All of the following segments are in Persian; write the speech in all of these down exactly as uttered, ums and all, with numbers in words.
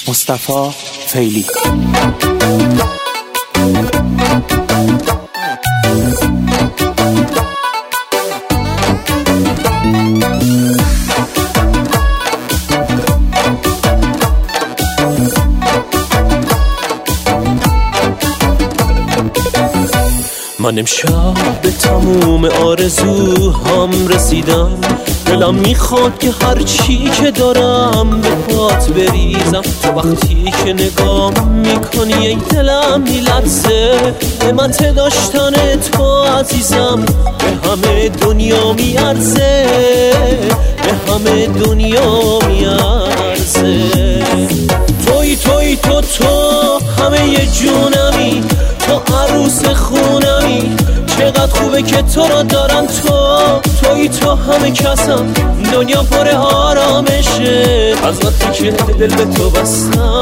مصطفی فیلی. من امشب به تموم آرزوهام رسیدم، دلم میخواد که هر چی که دارم به پات بریزم. تو وقتی که نگام میکنی ای دلم میلرزه، قیمت داشتن تو عزیزم به همه دنیا میارزه، به همه دنیا میارزه. توی توی تو تو همه ی جونمی، تو عروس خونمی، چقدر خوبه که تو را دارم. تو توی تو همه کسم، دنیا پر آرامشه از وقتی که دل به تو بستم.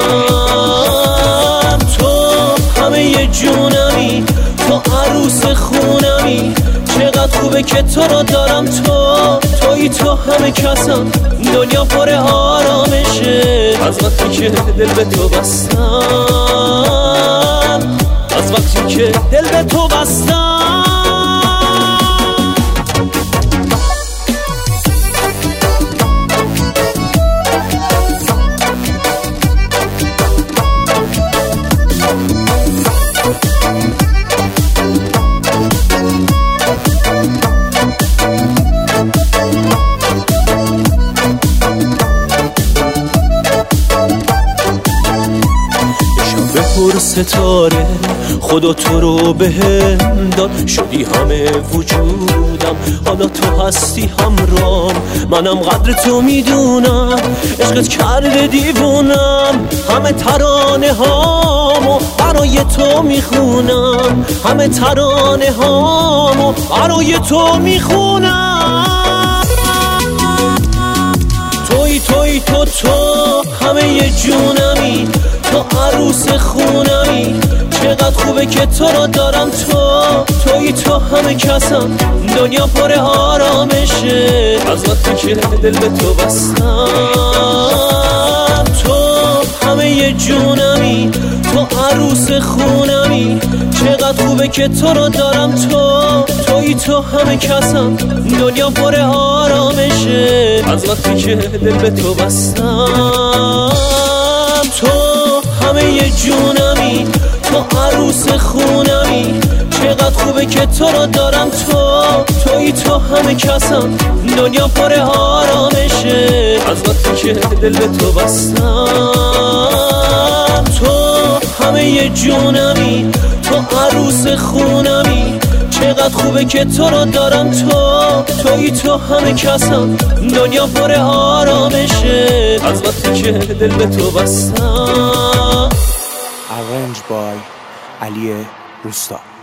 تو همه ی جونمی، تو عروس خونمی، چقدر خوبه که تو را دارم. تو توی تو همه کسم، دنیا پر آرامشه از وقتی که دل به تو بستم، از وقتی که دل به تو بستم. پر ستاره خدا تو رو بهم داد، شدی همه وجودم، حالا تو هستی همرام. منم قدر تو میدونم، عشقت کرده دیوونم. همه ترانه هامو برای تو میخونم، همه ترانه هامو برای تو میخونم. توی توی تو تو همه ی جونمی، تو عروس خونمی، چقدر خوبه که تو را دارم. تو توی تو همه کسم، دنیا پر آرامشه از وقتی که دل به تو بستم. تو همه ی جونمی، تو عروس خونمی، چقدر خوبه که تو را دارم. تو توی تو همه کسم، دنیا پر آرامشه از وقتی که دل به تو بستم. تو همه ی جونمی، تو عروس خونمی، چقدر خوبه که تو را دارم. تو توی تو همه کسم، دنیا پر آرامشه از وقتی که دل به تو بستم. تو همه ی جونمی، تو عروس خونمی، چقدر خوبه که تو را دارم. تو توی تو همه کسم، دنیا پر آرامشه از وقتی که دل به تو بستم. Arranged by علی روستا.